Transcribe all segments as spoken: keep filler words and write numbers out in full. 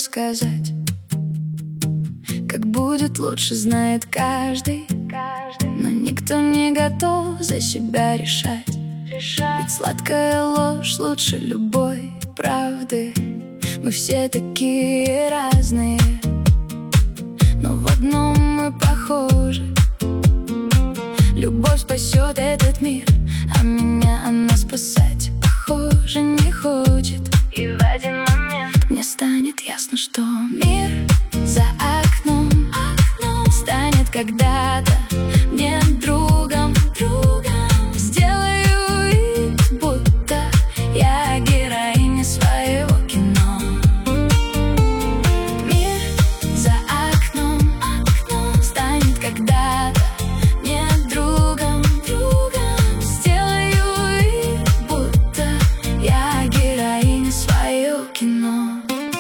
сказать. Как будет лучше, знает каждый, но никто не готов за себя решать. Ведь сладкая ложь лучше любой правды. Мы все такие разные, но в одном мы похожи. Любовь спасет этот мир, а меня она спасать, похоже, не хочет. И в один момент мне станет ясно, что мир за окном, окном станет когда-то мне другом, другом. Сделаю вид, будто я героиня своего кино. Мир за окном, окном станет когда-то мне другом, другом. Сделаю вид, будто я героиня своего кино.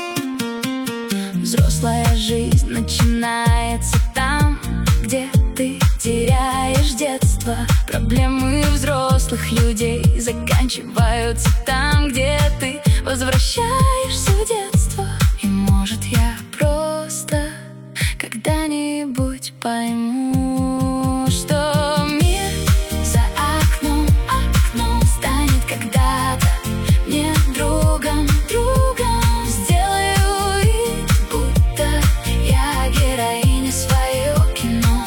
Взрослая жизнь начинается там, где ты теряешь детство. Проблемы взрослых людей заканчиваются там, где ты возвращаешься в детство. И может я просто когда-нибудь пойму, что мир за окном, окном станет когда-то мне другом, другом. Сделаю вид, будто я героиня своего кино.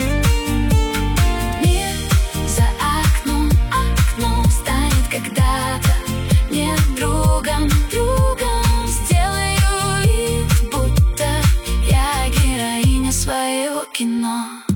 Мир за окном, окном станет когда-то мне другом, другом. Сделаю вид, будто я героиня своего кино.